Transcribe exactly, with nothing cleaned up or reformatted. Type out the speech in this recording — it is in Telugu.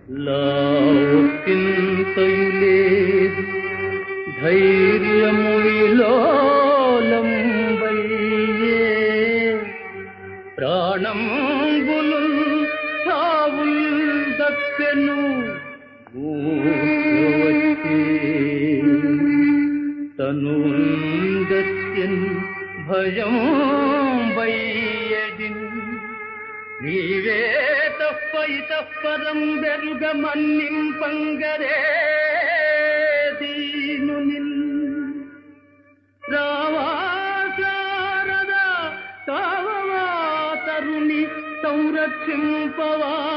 లావుకింతయు లేదు ధైర్యము విలోలంబయ్యే ప్రాణంబులు సావుల్ దక్కెను మూర్ఛవచ్చే తనుంగత్యన్ భయం వయ్యడిన్ నీవే తప్ప ఇతః పరం బెరుగ మన్నింపంగరే దీనునిన్ రావా శారద కావవా తరుణి సంరక్షింపవా